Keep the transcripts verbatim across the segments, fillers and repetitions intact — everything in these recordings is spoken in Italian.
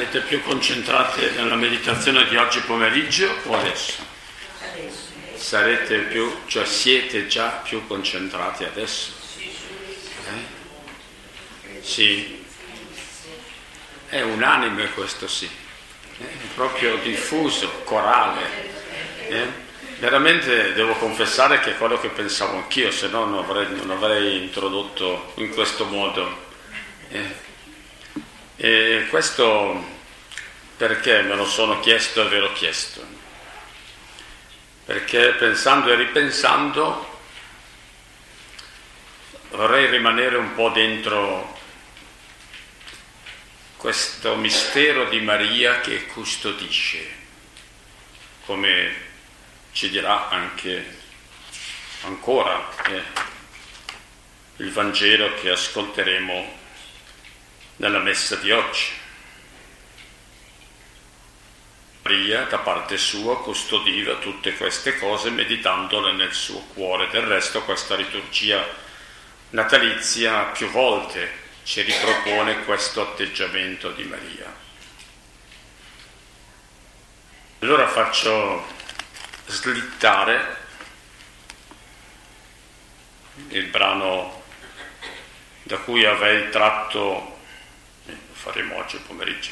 Siete più concentrati nella meditazione di oggi pomeriggio o adesso? Adesso. Sarete più, cioè siete già più concentrati adesso? Eh? Sì. È unanime questo sì. È proprio diffuso, corale. Eh? Veramente devo confessare che è quello che pensavo anch'io, se no non avrei, non avrei introdotto in questo modo. Eh? E questo perché me lo sono chiesto e ve l'ho chiesto? Perché pensando e ripensando vorrei rimanere un po' dentro questo mistero di Maria che custodisce, come ci dirà anche ancora eh, il Vangelo che ascolteremo nella messa di oggi. Maria da parte sua custodiva tutte queste cose meditandole nel suo cuore. Del resto questa liturgia natalizia più volte ci ripropone questo atteggiamento di Maria. Allora faccio slittare il brano da cui avevo tratto, lo faremo oggi pomeriggio,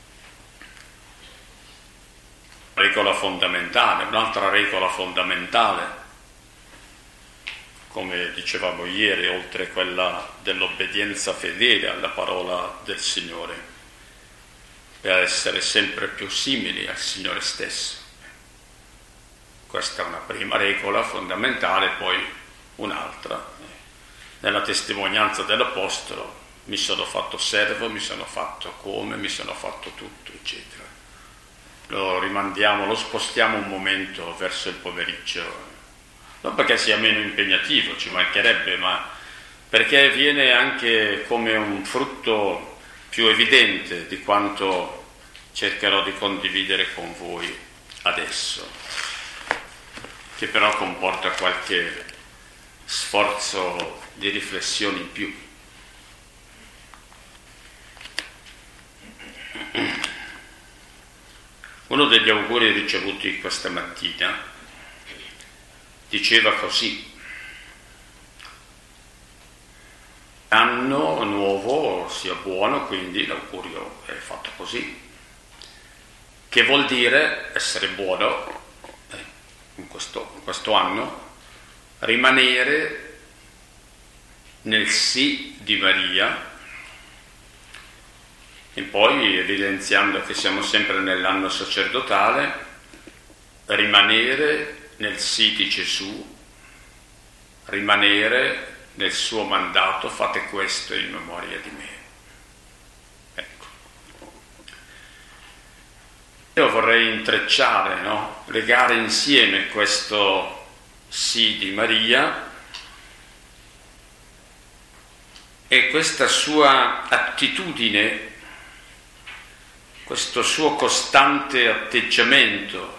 regola fondamentale, un'altra regola fondamentale, come dicevamo ieri, oltre quella dell'obbedienza fedele alla parola del Signore, per essere sempre più simili al Signore stesso. Questa è una prima regola fondamentale, poi un'altra. Nella testimonianza dell'Apostolo mi sono fatto servo, mi sono fatto come, mi sono fatto tutto, eccetera. Lo rimandiamo, lo spostiamo un momento verso il pomeriggio, non perché sia meno impegnativo, ci mancherebbe, ma perché viene anche come un frutto più evidente di quanto cercherò di condividere con voi adesso, che però comporta qualche sforzo di riflessione in più. Uno degli auguri ricevuti questa mattina diceva così: l'anno nuovo sia buono, quindi l'augurio è fatto così, che vuol dire essere buono eh, in, questo, in questo anno, rimanere nel sì di Maria. E poi, evidenziando che siamo sempre nell'anno sacerdotale, rimanere nel sì di Gesù, rimanere nel suo mandato: fate questo in memoria di me. Ecco. Io vorrei intrecciare, no? Legare insieme questo sì di Maria e questa sua attitudine, questo suo costante atteggiamento,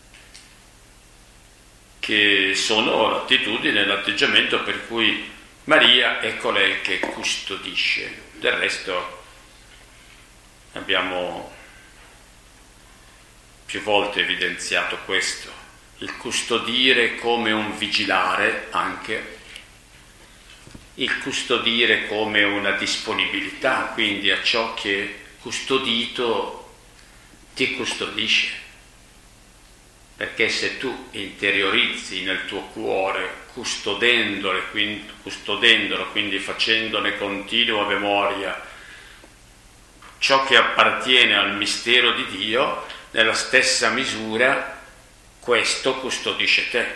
che sono l'attitudine e l'atteggiamento per cui Maria è colei che custodisce. Del resto abbiamo più volte evidenziato questo, il custodire come un vigilare anche, il custodire come una disponibilità, quindi a ciò che custodito ti custodisce, perché se tu interiorizzi nel tuo cuore, custodendole, quindi, custodendolo, quindi facendone continua memoria ciò che appartiene al mistero di Dio, nella stessa misura questo custodisce te.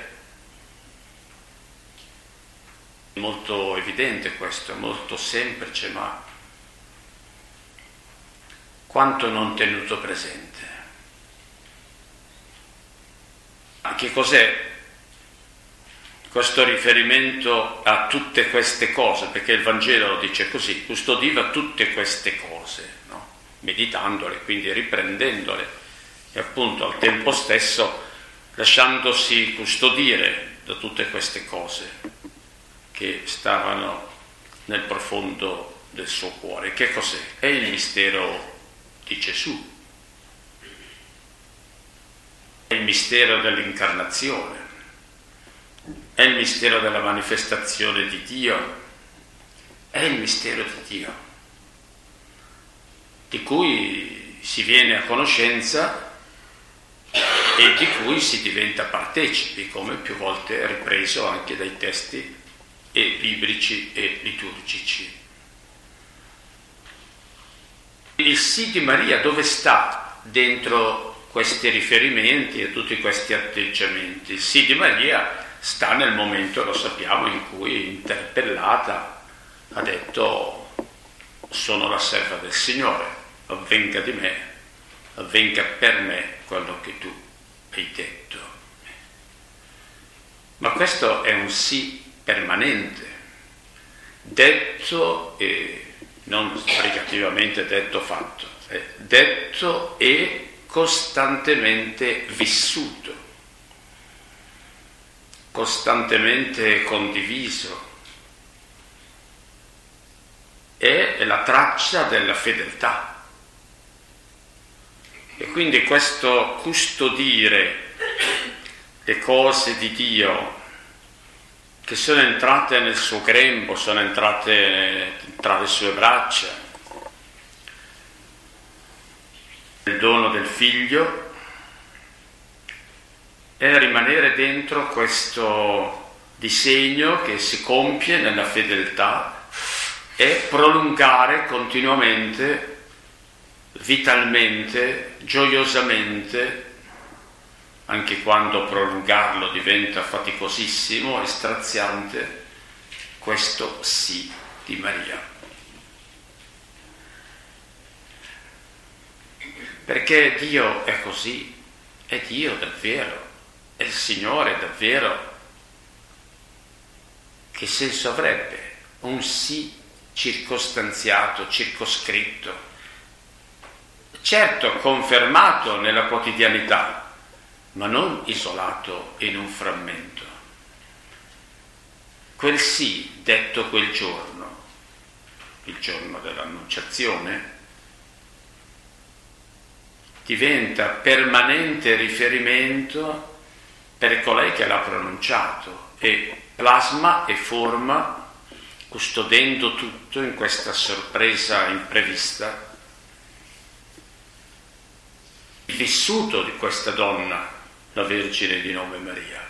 È molto evidente questo, è molto semplice, ma quanto non tenuto presente. Ma che cos'è questo riferimento a tutte queste cose? Perché il Vangelo dice così: custodiva tutte queste cose, no? Meditandole, quindi riprendendole e appunto al tempo stesso lasciandosi custodire da tutte queste cose che stavano nel profondo del suo cuore. Che cos'è? È il mistero di Gesù. È il mistero dell'incarnazione, è il mistero della manifestazione di Dio, è il mistero di Dio, di cui si viene a conoscenza e di cui si diventa partecipi, come più volte ripreso anche dai testi e biblici e liturgici. Il sì di Maria dove sta dentro questi riferimenti e tutti questi atteggiamenti? Il sì di Maria sta nel momento, lo sappiamo, in cui, interpellata, ha detto: sono la serva del Signore, avvenga di me, avvenga per me quello che tu hai detto. Ma questo è un sì permanente, detto e non sbrigativamente detto fatto, è detto e costantemente vissuto, costantemente condiviso. È la traccia della fedeltà. E quindi questo custodire le cose di Dio che sono entrate nel suo grembo, sono entrate tra le sue braccia, il dono del figlio, è rimanere dentro questo disegno che si compie nella fedeltà e prolungare continuamente, vitalmente, gioiosamente, anche quando prolungarlo diventa faticosissimo e straziante, questo sì di Maria. Perché Dio è così, è Dio davvero, è il Signore davvero. Che senso avrebbe un sì circostanziato, circoscritto, certo confermato nella quotidianità, ma non isolato in un frammento? Quel sì detto quel giorno, il giorno dell'Annunciazione, diventa permanente riferimento per colei che l'ha pronunciato e plasma e forma, custodendo tutto in questa sorpresa imprevista, il vissuto di questa donna, la Vergine di nome Maria.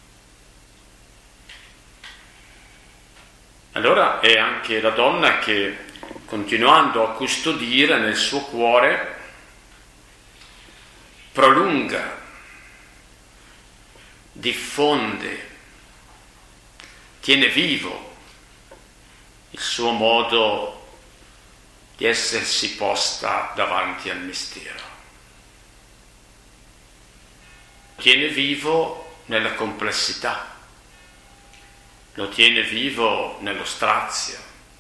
Allora è anche la donna che, continuando a custodire nel suo cuore, prolunga, diffonde, tiene vivo il suo modo di essersi posta davanti al mistero. Tiene vivo nella complessità, lo tiene vivo nello strazio,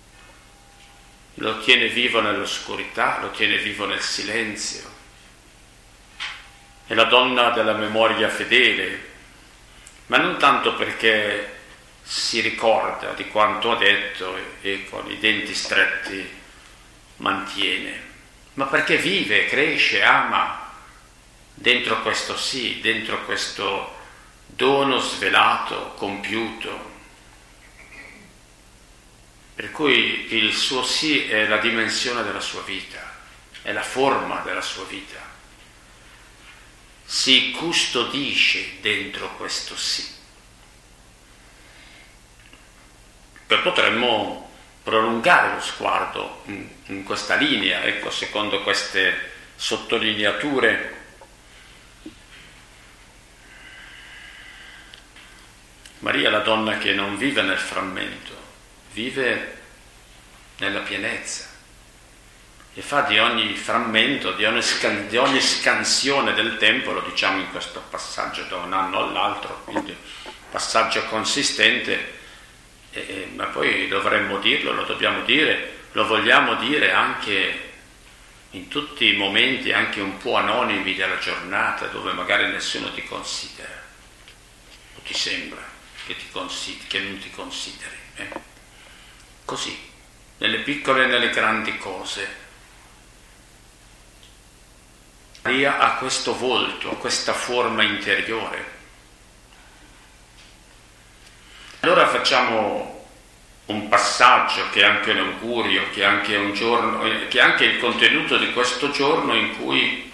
lo tiene vivo nell'oscurità, lo tiene vivo nel silenzio. È la donna della memoria fedele, ma non tanto perché si ricorda di quanto ha detto e con i denti stretti mantiene, ma perché vive, cresce, ama dentro questo sì, dentro questo dono svelato, compiuto. Per cui il suo sì è la dimensione della sua vita, è la forma della sua vita. Si custodisce dentro questo sì. Poi potremmo prolungare lo sguardo in, in questa linea, ecco, secondo queste sottolineature. Maria è la donna che non vive nel frammento, vive nella pienezza e fa di ogni frammento, di ogni, scan- di ogni scansione del tempo, lo diciamo in questo passaggio da un anno all'altro, quindi passaggio consistente, eh, eh, ma poi dovremmo dirlo, lo dobbiamo dire, lo vogliamo dire anche in tutti i momenti anche un po' anonimi della giornata, dove magari nessuno ti considera, o ti sembra che, ti consideri, che non ti consideri. Eh? Così, nelle piccole e nelle grandi cose, Maria ha questo volto, ha questa forma interiore. Allora facciamo un passaggio che è anche un augurio, che è anche un giorno, che è anche il contenuto di questo giorno in cui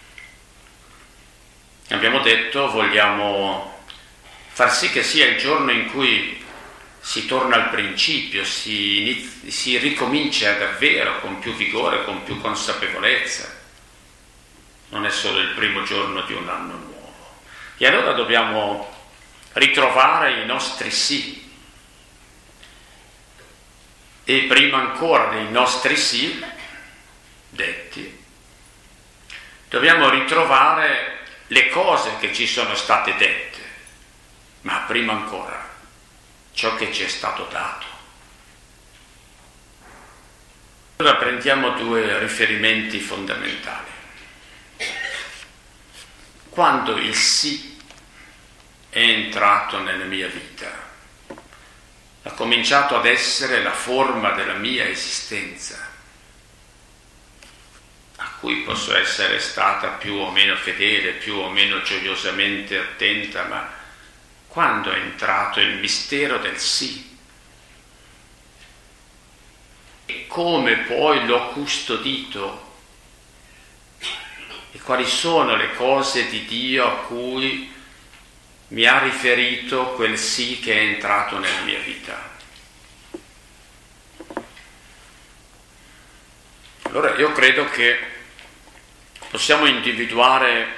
abbiamo detto vogliamo far sì che sia il giorno in cui si torna al principio, si, inizi, si ricomincia davvero con più vigore, con più consapevolezza. Non è solo il primo giorno di un anno nuovo. E allora dobbiamo ritrovare i nostri sì. E prima ancora dei nostri sì detti, dobbiamo ritrovare le cose che ci sono state dette, ma prima ancora ciò che ci è stato dato. Allora prendiamo due riferimenti fondamentali. Quando il sì è entrato nella mia vita, ha cominciato ad essere la forma della mia esistenza, a cui posso essere stata più o meno fedele, più o meno gioiosamente attenta, ma quando è entrato il mistero del sì, e come poi l'ho custodito, e quali sono le cose di Dio a cui mi ha riferito quel sì che è entrato nella mia vita. Allora io credo che possiamo individuare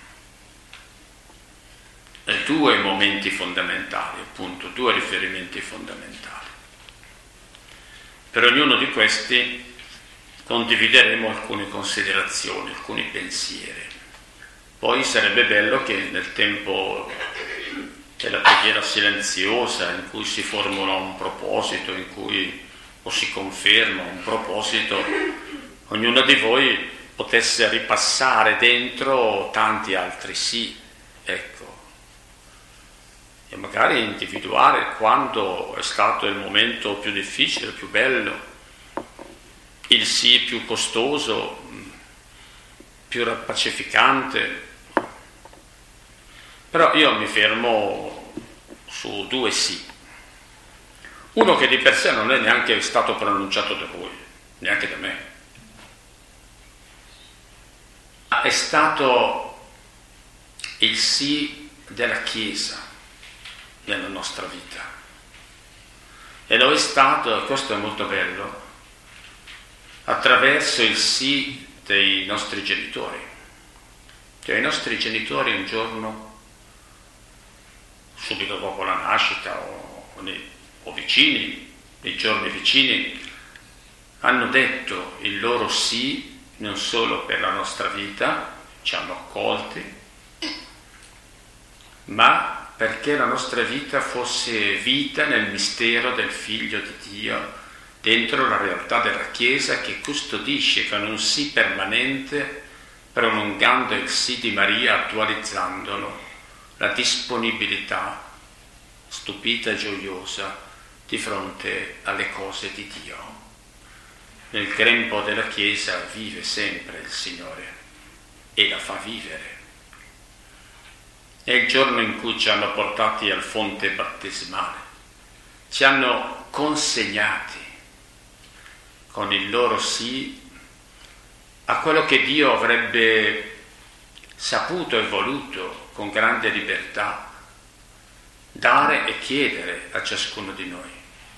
due momenti fondamentali, appunto, due riferimenti fondamentali. Per ognuno di questi condivideremo alcune considerazioni, alcuni pensieri. Poi sarebbe bello che nel tempo della preghiera silenziosa, in cui si formula un proposito, in cui o si conferma un proposito, ognuno di voi potesse ripassare dentro tanti altri sì, ecco, e magari individuare quando è stato il momento più difficile, più bello, il sì più costoso, più pacificante. Però io mi fermo su due sì. Uno che di per sé non è neanche stato pronunciato da voi, neanche da me. È stato il sì della Chiesa nella nostra vita. E lo è stato, e questo è molto bello, attraverso il sì dei nostri genitori. Cioè i nostri genitori un giorno, subito dopo la nascita o, o, nei, o vicini, nei giorni vicini, hanno detto il loro sì non solo per la nostra vita, ci hanno accolti, ma perché la nostra vita fosse vita nel mistero del Figlio di Dio, dentro la realtà della Chiesa che custodisce con un sì permanente, prolungando il sì di Maria, attualizzandolo, la disponibilità stupita e gioiosa di fronte alle cose di Dio. Nel grembo della Chiesa vive sempre il Signore e la fa vivere. È il giorno in cui ci hanno portati al fonte battesimale, ci hanno consegnati con il loro sì a quello che Dio avrebbe saputo e voluto con grande libertà dare e chiedere a ciascuno di noi.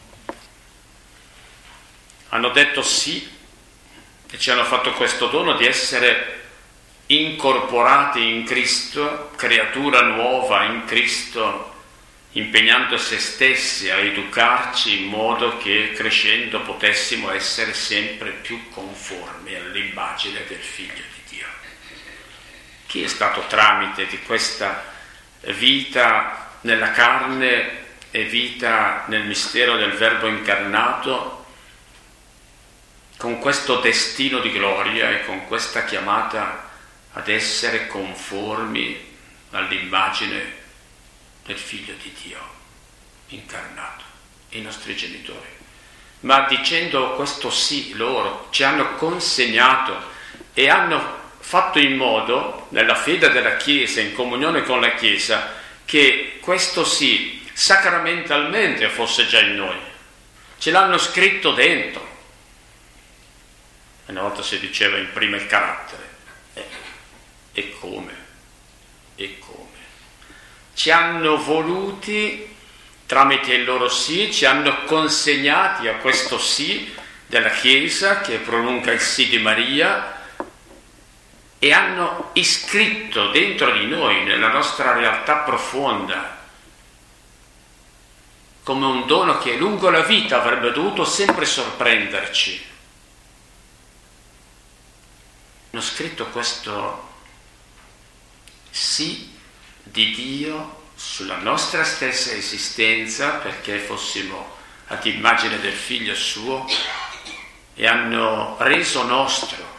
Hanno detto sì e ci hanno fatto questo dono di essere incorporati in Cristo, creatura nuova in Cristo, impegnando se stessi a educarci in modo che crescendo potessimo essere sempre più conformi all'immagine del Figlio di Dio. Chi è stato tramite di questa vita nella carne e vita nel mistero del Verbo incarnato, con questo destino di gloria e con questa chiamata ad essere conformi all'immagine del Figlio di Dio incarnato, i nostri genitori. Ma dicendo questo sì loro ci hanno consegnato e hanno fatto in modo, nella fede della Chiesa, in comunione con la Chiesa, che questo sì, sacramentalmente fosse già in noi. Ce l'hanno scritto dentro. Una volta si diceva imprime il carattere. Eh, e come? E come? Ci hanno voluti, tramite il loro sì, ci hanno consegnati a questo sì della Chiesa, che prolunga il sì di Maria, e hanno iscritto dentro di noi, nella nostra realtà profonda, come un dono che lungo la vita avrebbe dovuto sempre sorprenderci. Hanno scritto questo sì di Dio sulla nostra stessa esistenza, perché fossimo ad immagine del Figlio suo, e hanno reso nostro,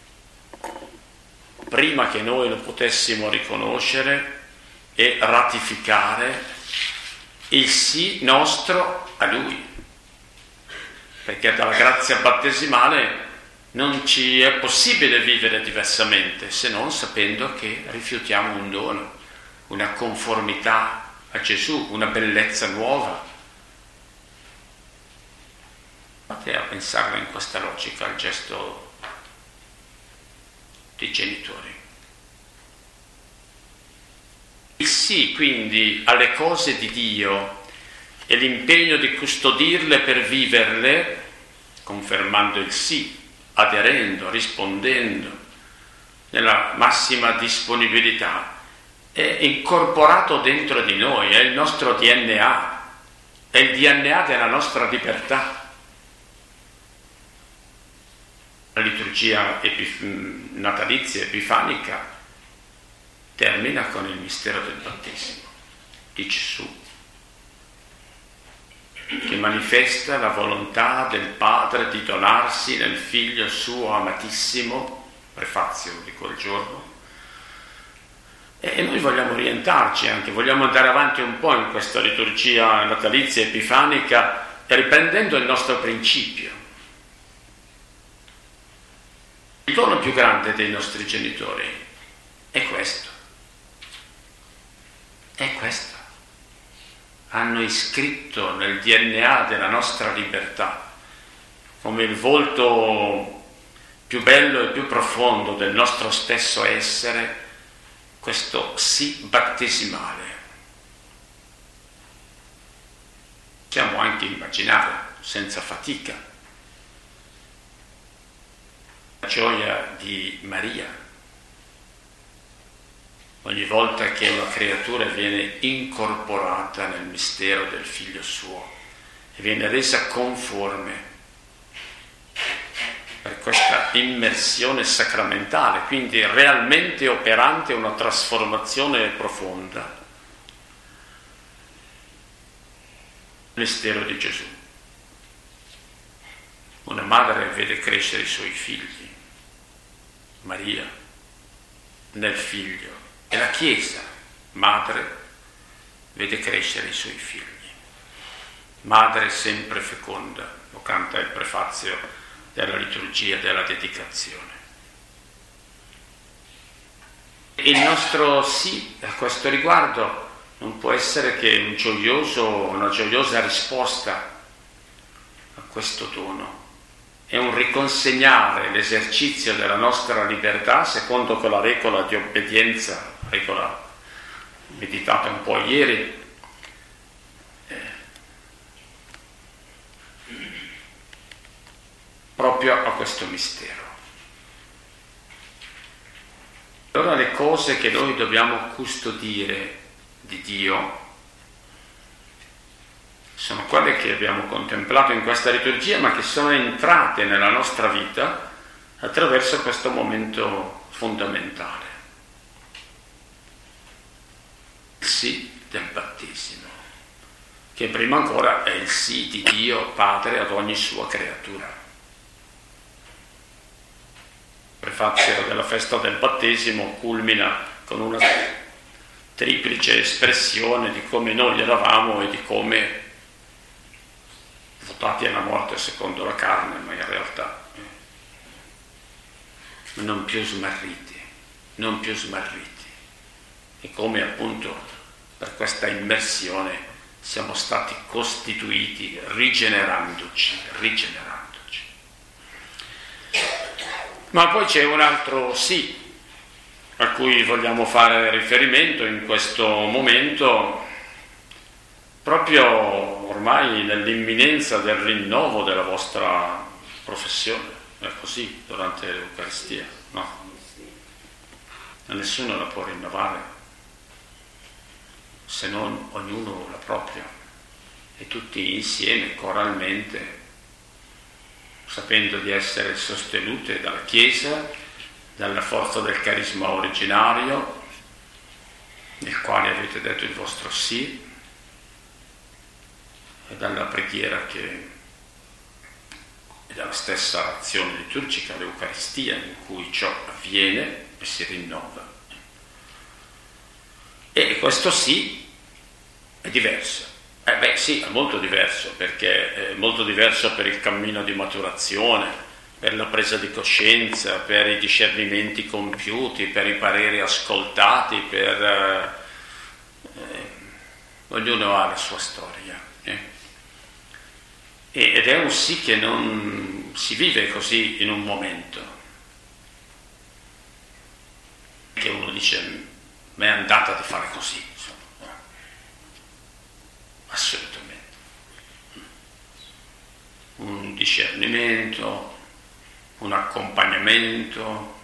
prima che noi lo potessimo riconoscere e ratificare, il sì nostro a Lui, perché dalla grazia battesimale non ci è possibile vivere diversamente, se non sapendo che rifiutiamo un dono, una conformità a Gesù, una bellezza nuova. Fate a pensarlo in questa logica, il gesto dei genitori. Il sì, quindi, alle cose di Dio e l'impegno di custodirle per viverle, confermando il sì, aderendo, rispondendo nella massima disponibilità, è incorporato dentro di noi, è il nostro D N A, è il D N A della nostra libertà. La liturgia epif- natalizia epifanica termina con il mistero del battesimo di Gesù, che manifesta la volontà del Padre di donarsi nel Figlio suo amatissimo, prefazio di quel giorno. E noi vogliamo orientarci anche, vogliamo andare avanti un po' in questa liturgia natalizia epifanica, riprendendo il nostro principio. Il dono più grande dei nostri genitori è questo. È questo. Hanno iscritto nel D N A della nostra libertà, come il volto più bello e più profondo del nostro stesso essere, questo sì battesimale. Possiamo anche immaginare, senza fatica, la gioia di Maria ogni volta che una creatura viene incorporata nel mistero del Figlio suo e viene resa conforme per questa immersione sacramentale, quindi realmente operante una trasformazione profonda. Il mistero di Gesù. Una madre vede crescere i suoi figli, Maria, nel Figlio, e la Chiesa, madre, vede crescere i suoi figli. Madre sempre feconda, lo canta il prefazio della liturgia della dedicazione. Il nostro sì a questo riguardo non può essere che un gioioso, una gioiosa risposta a questo dono. È un riconsegnare l'esercizio della nostra libertà secondo quella regola di obbedienza, regola meditata un po' ieri, eh, proprio a questo mistero. Allora le cose che noi dobbiamo custodire di Dio sono quelle che abbiamo contemplato in questa liturgia, ma che sono entrate nella nostra vita attraverso questo momento fondamentale. Il sì del battesimo, che prima ancora è il sì di Dio Padre ad ogni sua creatura. Il prefazio della festa del battesimo culmina con una triplice espressione di come noi eravamo e di come votati alla morte secondo la carne, ma in realtà non più smarriti. non più smarriti. E come appunto per questa immersione siamo stati costituiti rigenerandoci, rigenerandoci. Ma poi c'è un altro sì a cui vogliamo fare riferimento in questo momento, proprio ormai nell'imminenza del rinnovo della vostra professione. È così durante l'Eucaristia, no? Nessuno la può rinnovare se non ognuno la propria, e tutti insieme, coralmente, sapendo di essere sostenute dalla Chiesa, dalla forza del carisma originario, nel quale avete detto il vostro sì, e dalla preghiera che è dalla stessa azione liturgica, l'Eucaristia, in cui ciò avviene e si rinnova. E questo sì è diverso. Eh beh sì, è molto diverso, perché è molto diverso per il cammino di maturazione, per la presa di coscienza, per i discernimenti compiuti, per i pareri ascoltati, per eh, eh, ognuno ha la sua storia. Eh. Ed è un sì che non si vive così in un momento, che uno dice mi è andata di fare così, insomma. Assolutamente. Un discernimento, un accompagnamento,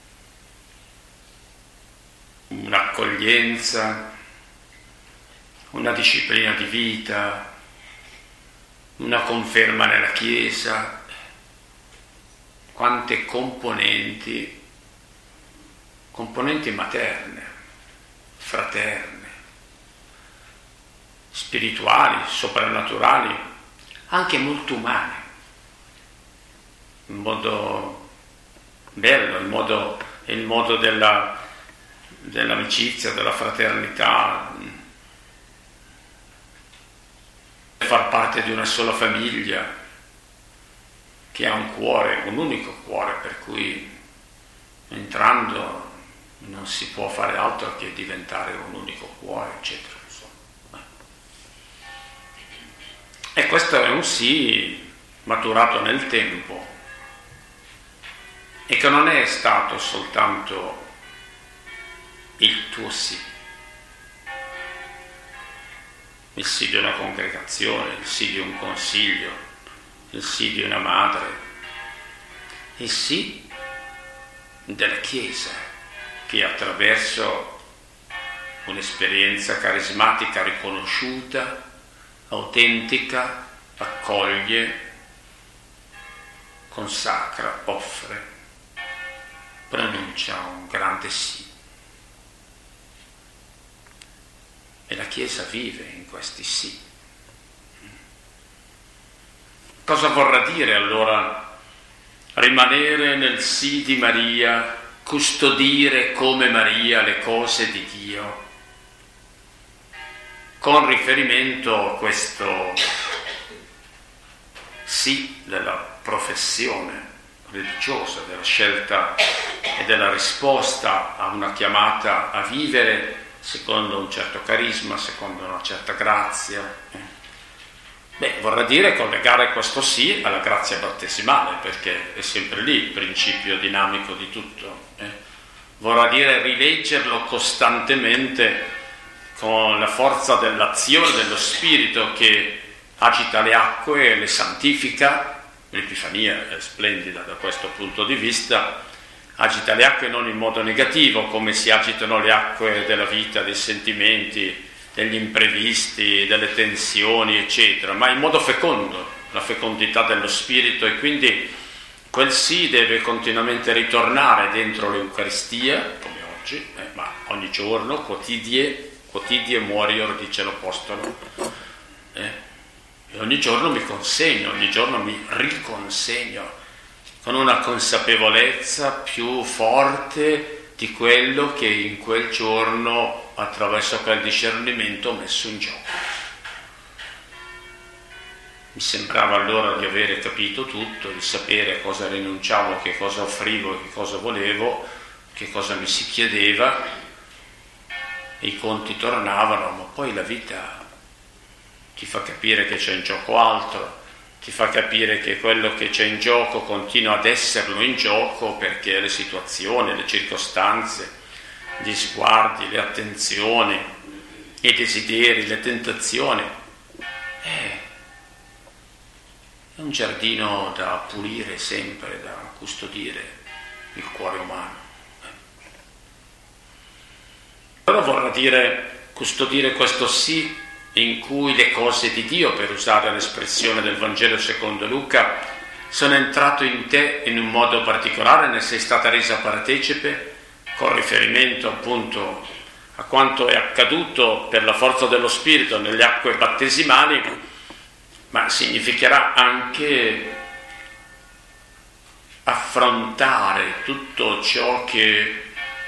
un'accoglienza, una disciplina di vita, una conferma nella Chiesa, quante componenti, componenti materne, fraterne, spirituali, soprannaturali, anche molto umane, in modo bello, il modo, il modo della, dell'amicizia, della fraternità, far parte di una sola famiglia che ha un cuore, un unico cuore, per cui entrando non si può fare altro che diventare un unico cuore, eccetera. Insomma. E questo è un sì maturato nel tempo, e che non è stato soltanto il tuo sì, il sì di una congregazione, il sì di un consiglio, il sì di una madre, il sì della Chiesa, che attraverso un'esperienza carismatica riconosciuta, autentica, accoglie, consacra, offre, pronuncia un grande sì. E la Chiesa vive in questi sì. Cosa vorrà dire allora rimanere nel sì di Maria, custodire come Maria le cose di Dio, con riferimento a questo sì della professione religiosa, della scelta e della risposta a una chiamata a vivere secondo un certo carisma, secondo una certa grazia. Beh, vorrà dire collegare questo sì alla grazia battesimale, perché è sempre lì il principio dinamico di tutto. Eh? Vorrà dire rileggerlo costantemente con la forza dell'azione dello Spirito che agita le acque e le santifica. L'Epifania è splendida da questo punto di vista. Agita le acque non in modo negativo, come si agitano le acque della vita, dei sentimenti, degli imprevisti, delle tensioni, eccetera, ma in modo fecondo, la fecondità dello spirito, e quindi quel sì deve continuamente ritornare dentro l'Eucaristia, come oggi, eh, ma ogni giorno, quotidie, quotidie morior, dice l'Apostolo, eh, e ogni giorno mi consegno, ogni giorno mi riconsegno, con una consapevolezza più forte di quello che in quel giorno, attraverso quel discernimento, ho messo in gioco. Mi sembrava allora di avere capito tutto, di sapere a cosa rinunciavo, che cosa offrivo, che cosa volevo, che cosa mi si chiedeva, i conti tornavano, ma poi la vita ti fa capire che c'è in gioco altro, ti fa capire che quello che c'è in gioco continua ad esserlo in gioco perché le situazioni, le circostanze, gli sguardi, le attenzioni, i desideri, le tentazioni, è un giardino da pulire sempre, da custodire il cuore umano. Allora vorrà dire custodire questo sì in cui le cose di Dio, per usare l'espressione del Vangelo secondo Luca, sono entrato in te in un modo particolare, ne sei stata resa partecipe, con riferimento appunto a quanto è accaduto per la forza dello Spirito nelle acque battesimali, ma significherà anche affrontare tutto ciò che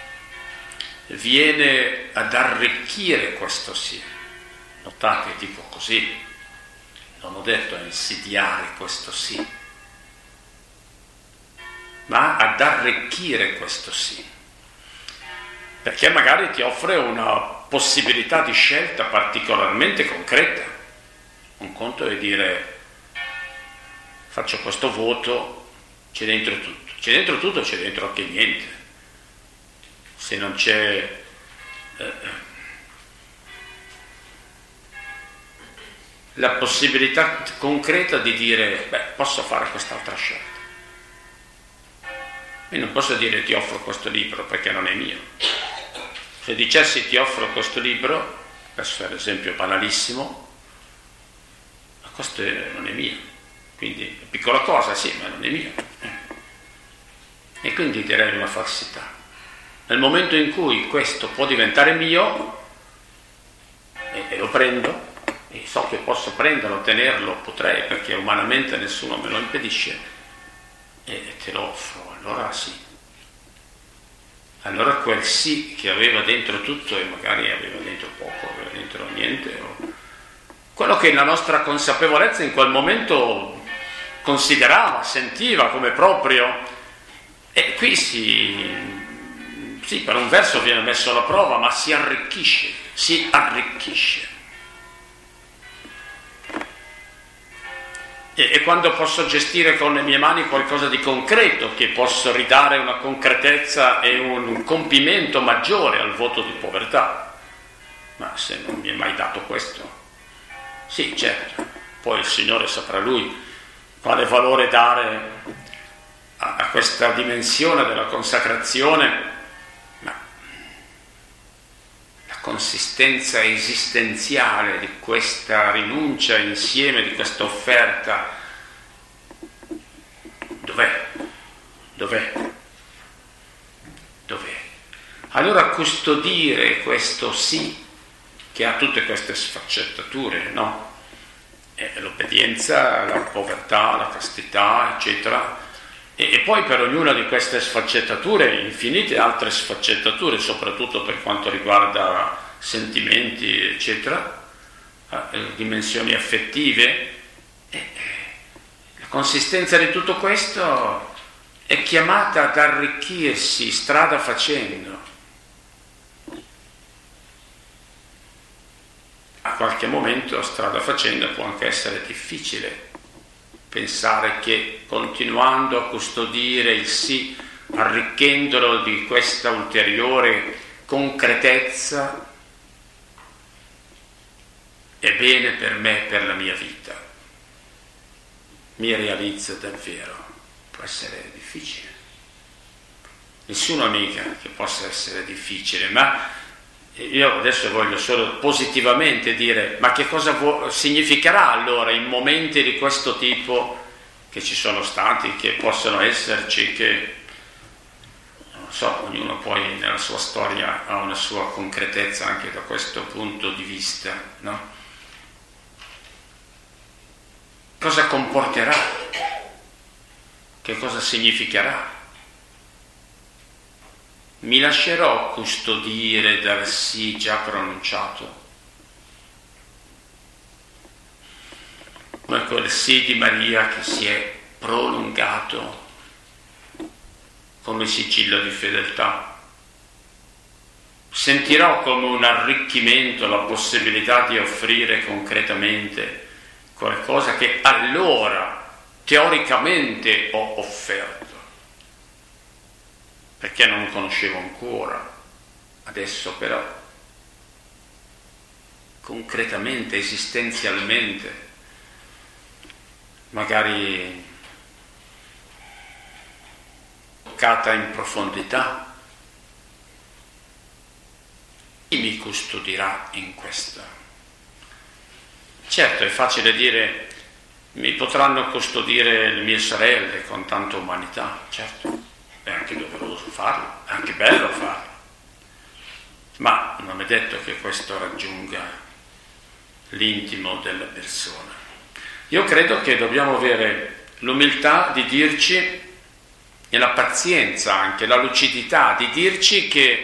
viene ad arricchire questo sì. Notate, dico così, non ho detto a insidiare questo sì, ma ad arricchire questo sì, perché magari ti offre una possibilità di scelta particolarmente concreta. Un conto è dire faccio questo voto, c'è dentro tutto, c'è dentro tutto, c'è dentro anche niente. Se non c'è eh, la possibilità concreta di dire beh, posso fare quest'altra scelta. Io non posso dire ti offro questo libro perché non è mio. Se dicessi ti offro questo libro, questo è l'esempio banalissimo, ma questo non è mio, quindi è piccola cosa sì, ma non è mio. E quindi direi una falsità. Nel momento in cui questo può diventare mio e, e lo prendo, e so che posso prenderlo, tenerlo, potrei, perché umanamente nessuno me lo impedisce, e te lo offro, allora sì. Allora quel sì che aveva dentro tutto e magari aveva dentro poco, aveva dentro niente, o quello che la nostra consapevolezza in quel momento considerava, sentiva come proprio, e qui si, sì, per un verso viene messo alla prova, ma si arricchisce, si arricchisce. E quando posso gestire con le mie mani qualcosa di concreto, che posso ridare una concretezza e un compimento maggiore al voto di povertà. Ma se non mi è mai dato questo, sì, certo, poi il Signore saprà Lui quale valore dare a, a questa dimensione della consacrazione, ma la consistenza esistenziale di questa rinuncia insieme, di questa offerta, dov'è? Dov'è? Dov'è? Allora custodire questo sì, che ha tutte queste sfaccettature, no? E l'obbedienza, la povertà, la castità, eccetera. E, e poi per ognuna di queste sfaccettature, infinite altre sfaccettature, soprattutto per quanto riguarda sentimenti, eccetera, eh, dimensioni affettive. E, la consistenza di tutto questo è chiamata ad arricchirsi strada facendo. A qualche momento, strada facendo, può anche essere difficile pensare che continuando a custodire il sì, arricchendolo di questa ulteriore concretezza, è bene per me, per la mia vita, mi realizza davvero. Può essere difficile. Nessuno nega che possa essere difficile, ma io adesso voglio solo positivamente dire, ma che cosa vuo, significherà allora in momenti di questo tipo che ci sono stati, che possono esserci, che non so, ognuno poi nella sua storia ha una sua concretezza anche da questo punto di vista, no? Cosa comporterà? Che cosa significherà? Mi lascerò custodire dal sì già pronunciato? Come quel sì di Maria che si è prolungato come sigillo di fedeltà. sentirò come un arricchimento la possibilità di offrire concretamente qualcosa che allora teoricamente ho offerto, perché non conoscevo ancora. Adesso però concretamente, esistenzialmente, magari toccata in profondità, chi mi custodirà in questa? Certo, è facile dire, mi potranno custodire le mie sorelle con tanta umanità, certo, è anche doveroso farlo, è anche bello farlo, ma non è detto che questo raggiunga l'intimo della persona. Io credo che dobbiamo avere l'umiltà di dirci, e la pazienza anche, la lucidità di dirci che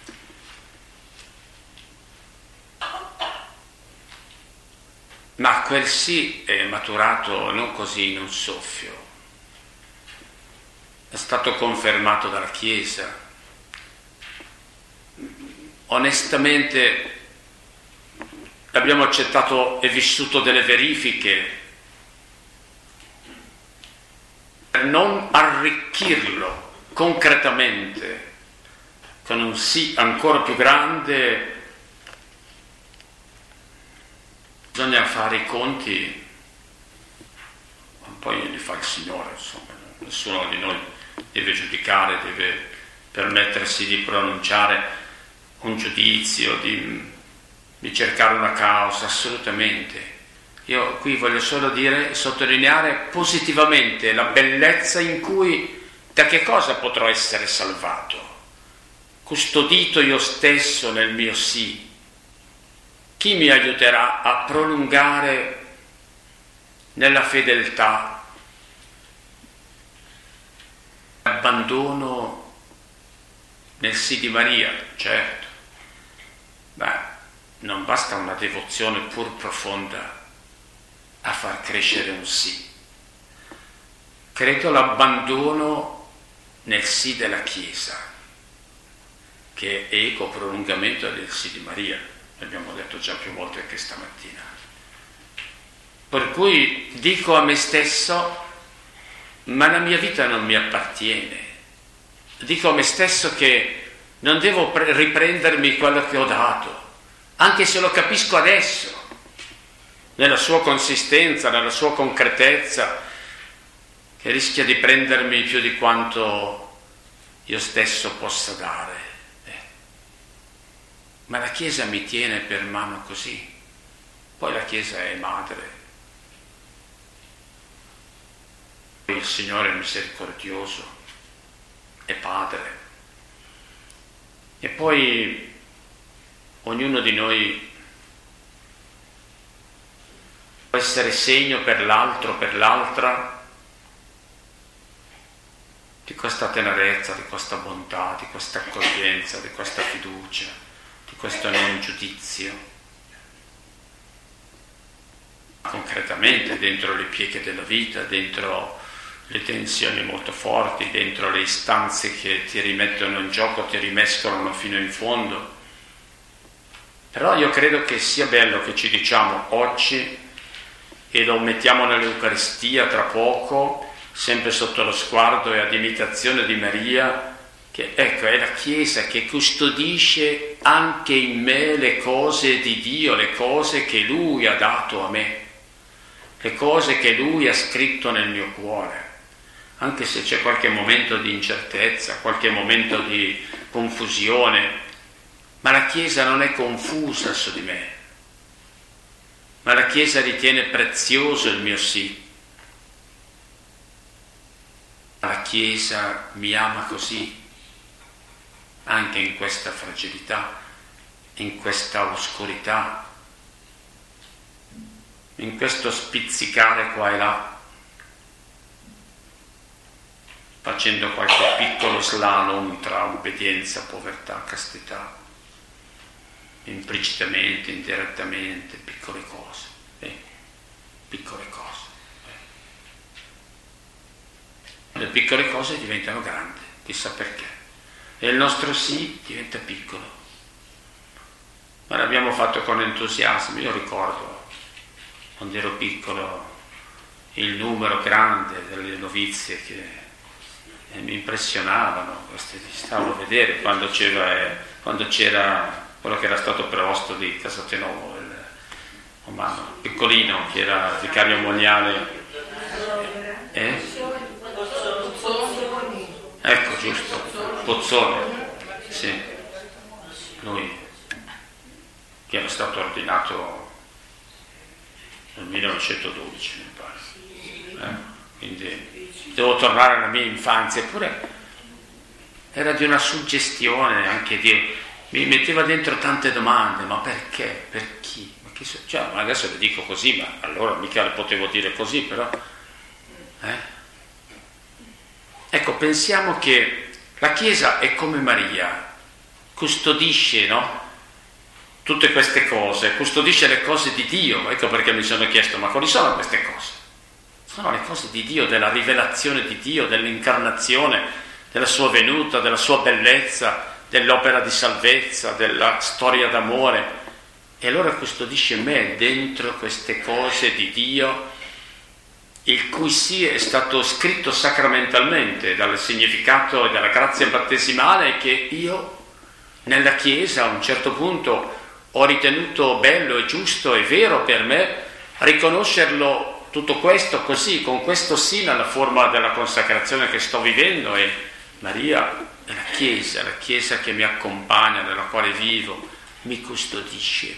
ma quel sì è maturato non così in un soffio, è stato confermato dalla Chiesa. Onestamente abbiamo accettato e vissuto delle verifiche per non arricchirlo concretamente con un sì ancora più grande. Bisogna fare i conti, poi li fa il Signore, insomma, nessuno di noi deve giudicare, deve permettersi di pronunciare un giudizio, di, di cercare una causa, assolutamente. Io qui voglio solo dire, sottolineare positivamente la bellezza in cui, da che cosa potrò essere salvato? Custodito io stesso nel mio sì. Chi mi aiuterà a prolungare nella fedeltà, abbandono nel sì di Maria? Certo, beh, non basta una devozione pur profonda a far crescere un sì. Credo l'abbandono nel sì della Chiesa, che è eco prolungamento del sì di Maria. Abbiamo detto già più volte anche stamattina. Per cui dico a me stesso, ma la mia vita non mi appartiene. Dico a me stesso che non devo pre- riprendermi quello che ho dato, anche se lo capisco adesso, nella sua consistenza, nella sua concretezza, che rischia di prendermi più di quanto io stesso possa dare. Ma la Chiesa mi tiene per mano così. Poi la Chiesa è madre. Il Signore è misericordioso, è padre. E poi ognuno di noi può essere segno per l'altro, per l'altra, di questa tenerezza, di questa bontà, di questa accoglienza, di questa fiducia, di questo non giudizio, concretamente dentro le pieghe della vita, dentro le tensioni molto forti, dentro le istanze che ti rimettono in gioco, ti rimescolano fino in fondo. Però io credo che sia bello che ci diciamo oggi, e lo mettiamo nell'Eucaristia tra poco, sempre sotto lo sguardo e ad imitazione di Maria, che ecco, è la Chiesa che custodisce anche in me le cose di Dio, le cose che Lui ha dato a me, le cose che Lui ha scritto nel mio cuore, anche se c'è qualche momento di incertezza, qualche momento di confusione, ma la Chiesa non è confusa su di me, ma la Chiesa ritiene prezioso il mio sì. La Chiesa mi ama così, anche in questa fragilità, in questa oscurità, in questo spizzicare qua e là, facendo qualche piccolo slalom tra obbedienza, povertà, castità, implicitamente, indirettamente, piccole cose, eh? piccole cose. Eh? Le piccole cose diventano grandi, chissà perché. E il nostro sì diventa piccolo, ma l'abbiamo fatto con entusiasmo. Io ricordo, quando ero piccolo, il numero grande delle novizie che eh, mi impressionavano, queste, stavo a vedere quando c'era, eh, quando c'era quello che era stato preosto di Casatenovo, il umano, piccolino, che era vicario moniale. Eh? Ecco, giusto, Pozzone, sì, lui che era stato ordinato nel millenovecentododici, mi pare. Eh? Quindi devo tornare alla mia infanzia, eppure era di una suggestione anche di, mi metteva dentro tante domande, ma perché? Per chi? Ma chi so? Cioè, adesso le dico così, ma allora mica le potevo dire così, però eh? Ecco, pensiamo che la Chiesa è come Maria, custodisce, no? Tutte queste cose, custodisce le cose di Dio. Ecco perché mi sono chiesto, ma quali sono queste cose? Sono le cose di Dio, della rivelazione di Dio, dell'incarnazione, della sua venuta, della sua bellezza, dell'opera di salvezza, della storia d'amore. E allora custodisce me dentro queste cose di Dio, il cui sì è stato scritto sacramentalmente dal significato e dalla grazia battesimale, che io nella Chiesa a un certo punto ho ritenuto bello e giusto e vero per me riconoscerlo tutto questo così, con questo sì nella forma della consacrazione che sto vivendo. E Maria è la Chiesa, la Chiesa che mi accompagna, nella quale vivo, mi custodisce.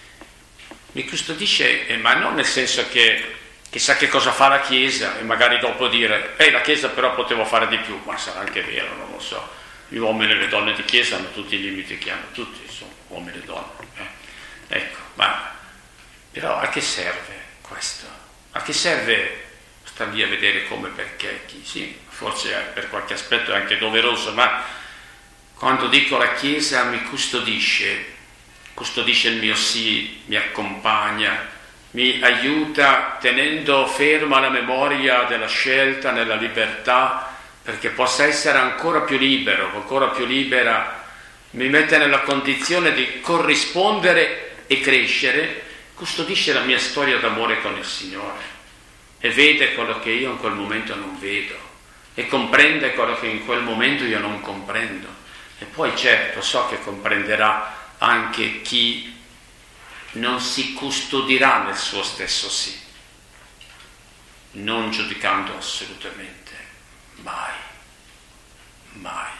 Mi custodisce, eh, ma non nel senso che chissà che cosa fa la Chiesa e magari dopo dire eh la Chiesa però potevo fare di più, ma sarà anche vero, non lo so. Gli uomini e le donne di Chiesa hanno tutti i limiti che hanno, tutti sono uomini e donne. Eh. Ecco, ma però a che serve questo? A che serve stare lì a vedere come, perché, chi? Sì, forse per qualche aspetto è anche doveroso, ma quando dico la Chiesa mi custodisce, custodisce il mio sì, mi accompagna, mi aiuta tenendo ferma la memoria della scelta nella libertà, perché possa essere ancora più libero, ancora più libera, mi mette nella condizione di corrispondere e crescere, custodisce la mia storia d'amore con il Signore e vede quello che io in quel momento non vedo e comprende quello che in quel momento io non comprendo. E poi certo so che comprenderà anche chi non si custodirà nel suo stesso sì, non giudicando assolutamente, mai, mai.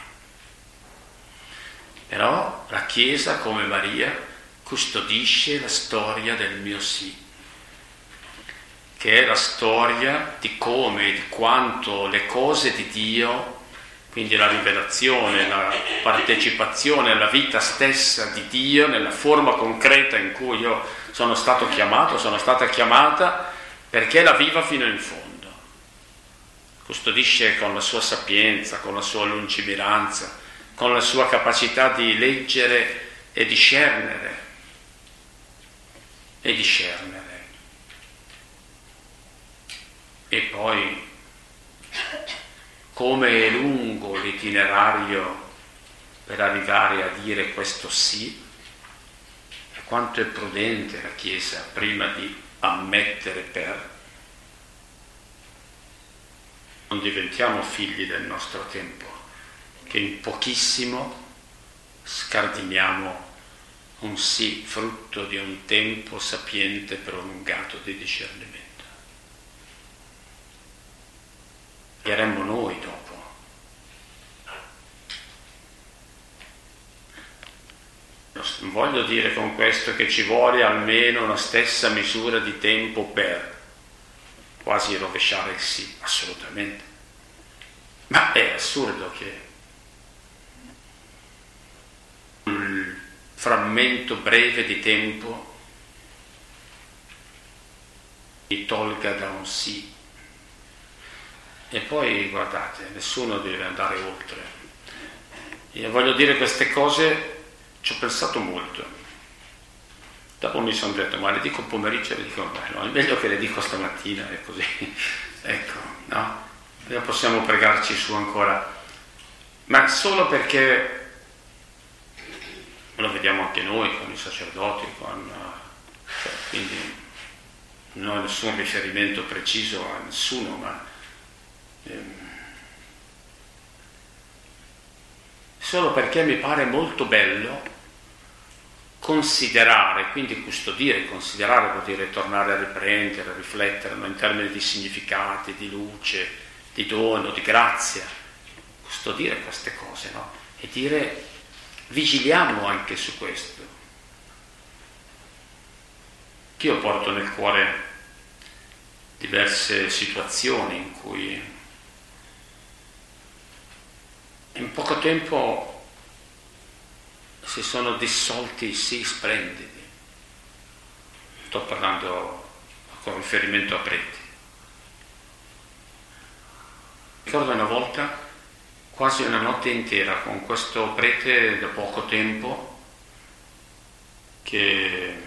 Però la Chiesa, come Maria, custodisce la storia del mio sì, che è la storia di come e di quanto le cose di Dio, quindi la rivelazione, la partecipazione alla vita stessa di Dio nella forma concreta in cui io sono stato chiamato, sono stata chiamata, perché la viva fino in fondo. Custodisce con la sua sapienza, con la sua lungimiranza, con la sua capacità di leggere e discernere, e discernere. E poi come è lungo l'itinerario per arrivare a dire questo sì, e quanto è prudente la Chiesa prima di ammettere per. Non diventiamo figli del nostro tempo, che in pochissimo scardiniamo un sì frutto di un tempo sapiente prolungato di discernimento. Pagheremmo noi dopo. Non voglio dire con questo che ci vuole almeno una stessa misura di tempo per quasi rovesciare il sì, assolutamente. Ma è assurdo che un frammento breve di tempo mi tolga da un sì. E poi guardate, nessuno deve andare oltre. Io voglio dire queste cose, ci ho pensato molto. Dopo mi sono detto, ma le dico pomeriggio, le dico beh, no, è meglio che le dico stamattina e così. Ecco, no? E possiamo pregarci su ancora. Ma solo perché lo vediamo anche noi con i sacerdoti, con, cioè, quindi non ho nessun riferimento preciso a nessuno, ma ehm, solo perché mi pare molto bello considerare, quindi custodire, considerare vuol dire tornare a riprendere, a riflettere, no? In termini di significati, di luce, di dono, di grazia, custodire queste cose, no? E dire vigiliamo anche su questo. Io porto nel cuore diverse situazioni in cui in poco tempo si sono dissolti sì splendidi. Sto parlando con riferimento a preti. Ricordo una volta quasi una notte intera con questo prete da poco tempo che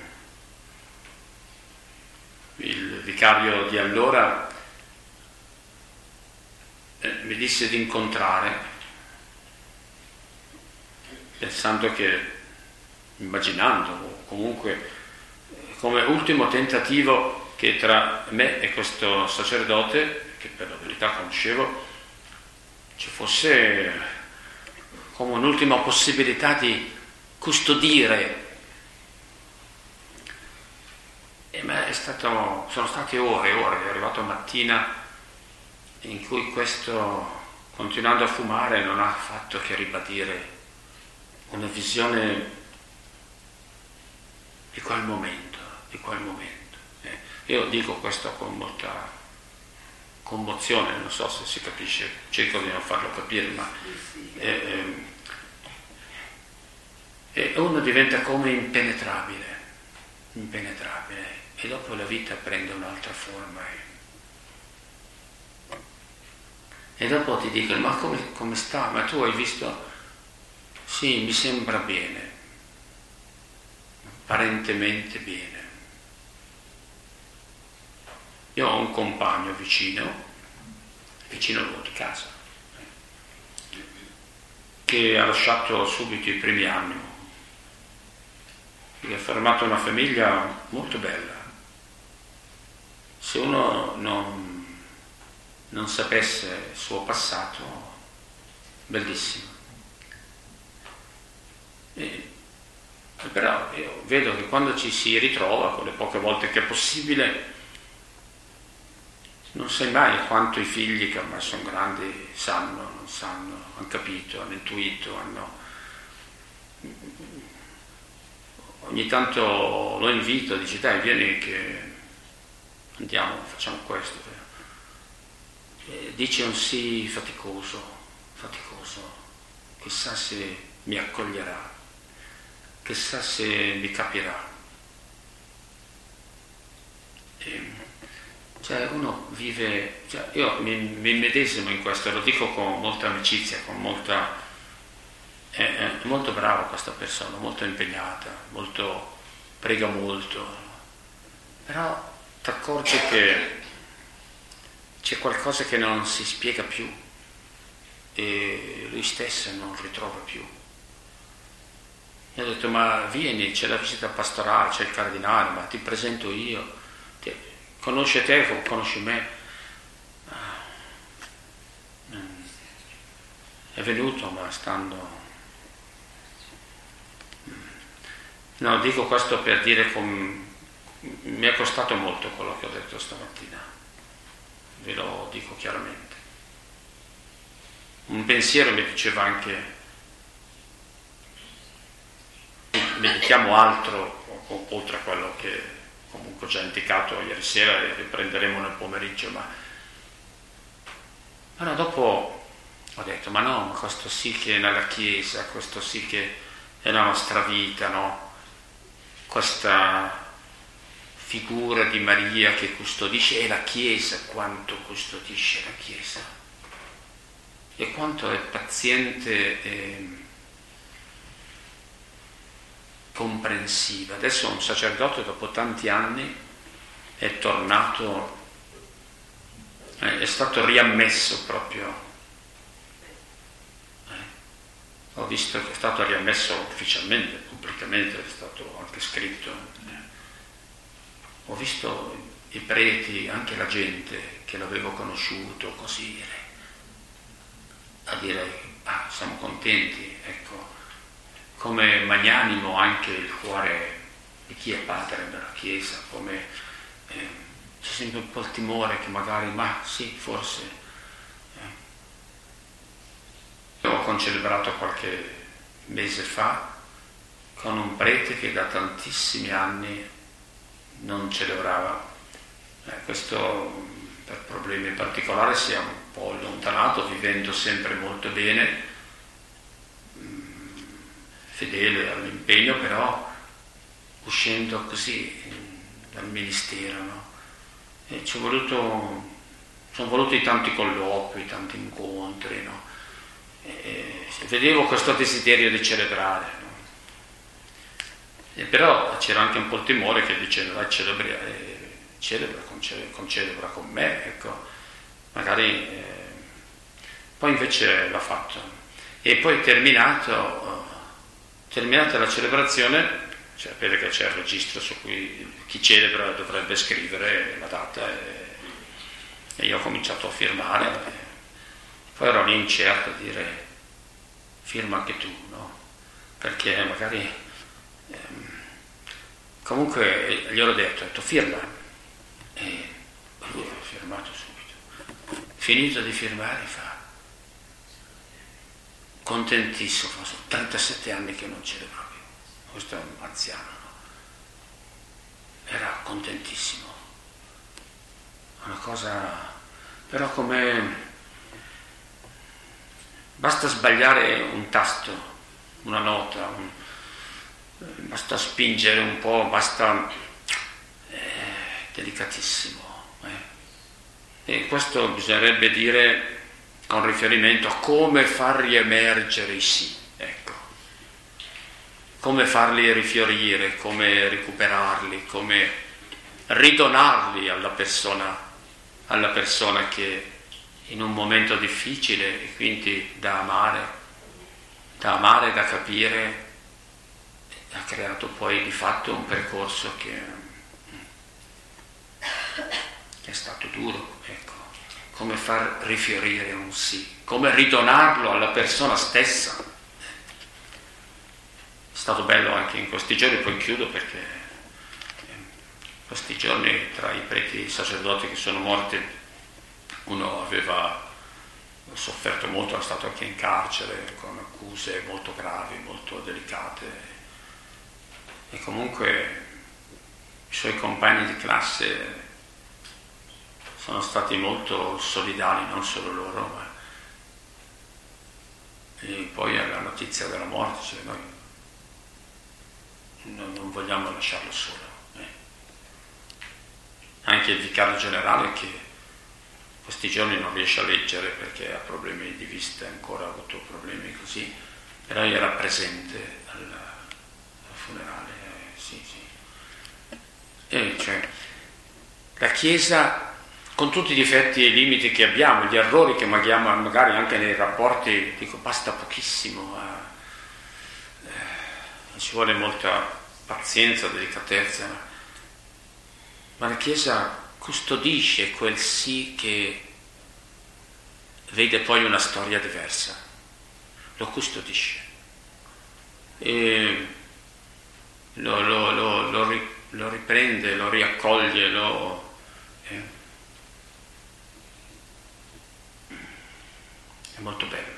il vicario di allora eh, mi disse di incontrare, pensando che, immaginando, o comunque come ultimo tentativo che tra me e questo sacerdote, che per la verità conoscevo, ci fosse come un'ultima possibilità di custodire. E ma è stato, sono state ore e ore, è arrivato mattina in cui questo, continuando a fumare, non ha fatto che ribadire una visione di quel momento, di quel momento. Eh, io dico questo con molta commozione, non so se si capisce, cerco di non farlo capire, ma eh, eh, uno diventa come impenetrabile, impenetrabile, e dopo la vita prende un'altra forma. E, e dopo ti dicono, ma come, come sta? Ma tu hai visto? Sì, mi sembra bene, apparentemente bene. Io ho un compagno vicino, vicino di casa, che ha lasciato subito i primi anni, che ha formato una famiglia molto bella. Se uno non, non sapesse il suo passato, bellissimo. E, però io vedo che quando ci si ritrova, con le poche volte che è possibile, non sai mai quanto i figli, che ormai sono grandi, sanno, non sanno, hanno capito, hanno intuito, hanno... Ogni tanto lo invito, dice dai vieni che andiamo, facciamo questo. E dice un sì faticoso, faticoso, chissà se mi accoglierà, chissà se mi capirà. E, cioè uno vive, cioè io mi, mi medesimo in questo, lo dico con molta amicizia, con molta, è, è molto brava questa persona, molto impegnata, molto, prega molto, però ti accorgi che c'è qualcosa che non si spiega più e lui stesso non ritrova più. E ho detto, ma vieni, c'è la visita pastorale, c'è il cardinale, ma ti presento io, ti, conosce te, conosci me. È venuto, ma stando... No, dico questo per dire come mi è costato molto quello che ho detto stamattina, ve lo dico chiaramente. Un pensiero mi diceva anche, meditiamo altro oltre a quello che comunque ho già indicato ieri sera e riprenderemo nel pomeriggio, ma allora dopo ho detto, ma no, ma questo sì che è nella Chiesa, questo sì che è la nostra vita, no? Questa figura di Maria che custodisce, e la Chiesa, quanto custodisce la Chiesa e quanto è paziente e comprensiva. Adesso un sacerdote dopo tanti anni è tornato, è stato riammesso proprio ho visto che è stato riammesso ufficialmente, pubblicamente, è stato anche scritto. Ho visto i preti, anche la gente che l'avevo conosciuto così, a dire, ah, siamo contenti, ecco, come magnanimo anche il cuore di chi è padre della Chiesa, come eh, c'è sempre un po' il timore che magari, ma sì, forse. Eh. Io ho concelebrato qualche mese fa con un prete che da tantissimi anni non celebrava. Eh, questo per problemi particolari si è un po' allontanato, vivendo sempre molto bene, mh, fedele all'impegno, però uscendo così dal ministero, no? E ci è voluto, sono voluti tanti colloqui, tanti incontri, no? E, e vedevo questo desiderio di celebrare, no? E però c'era anche un po' il timore che diceva, vai, celebra, eh, celebra, concelebra con me, ecco, magari. Eh, poi invece l'ha fatto. E poi terminato, terminata la celebrazione, cioè vede che c'è il registro su cui chi celebra dovrebbe scrivere la data, e, e io ho cominciato a firmare. E poi ero lì incerto a dire, firma anche tu, no? Perché magari ehm, comunque gli ho detto, ho detto firma, e lui ha firmato subito. Finito di firmare fa, contentissimo, sono trentasette anni che non celebro più, questo è un anziano, no? Era contentissimo, una cosa, però come basta sbagliare un tasto, una nota, un, basta spingere un po', basta, eh, delicatissimo, eh. E questo bisognerebbe dire con riferimento a come far riemergere i sì, ecco, come farli rifiorire, come recuperarli, come ridonarli alla persona, alla persona che in un momento difficile e quindi da amare, da amare, da capire, ha creato poi di fatto un percorso che, che è stato duro, ecco. Come far rifiorire un sì, come ridonarlo alla persona stessa. È stato bello anche in questi giorni, poi chiudo perché in questi giorni tra i preti sacerdoti che sono morti, uno aveva sofferto molto, era stato anche in carcere con accuse molto gravi, molto delicate, e comunque i suoi compagni di classe sono stati molto solidali, non solo loro, ma e poi alla notizia della morte, cioè noi non, non vogliamo lasciarlo solo. Eh. Anche il vicario generale, che questi giorni non riesce a leggere perché ha problemi di vista, ancora ha avuto problemi così, però era presente al, al funerale, eh, sì, sì. E cioè, la Chiesa, con tutti i difetti e i limiti che abbiamo, gli errori che magari anche nei rapporti, dico, basta pochissimo, eh, eh, ci vuole molta pazienza, delicatezza, ma la Chiesa custodisce quel sì che vede poi una storia diversa, lo custodisce, e lo, lo, lo, lo, lo riprende, lo riaccoglie, lo... Eh, è molto bello.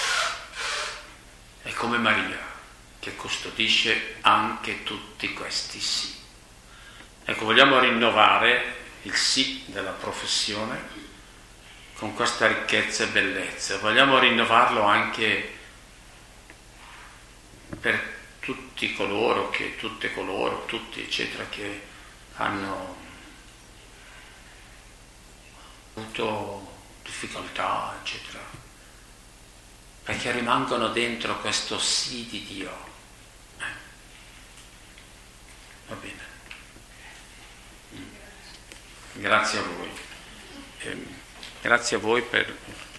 È come Maria che custodisce anche tutti questi sì. Ecco, vogliamo rinnovare il sì della professione con questa ricchezza e bellezza. Vogliamo rinnovarlo anche per tutti coloro che, tutte coloro, tutti eccetera, che hanno avuto difficoltà, eccetera, perché rimangono dentro questo sì di Dio. Eh. Va bene. Grazie a voi. Eh, grazie a voi per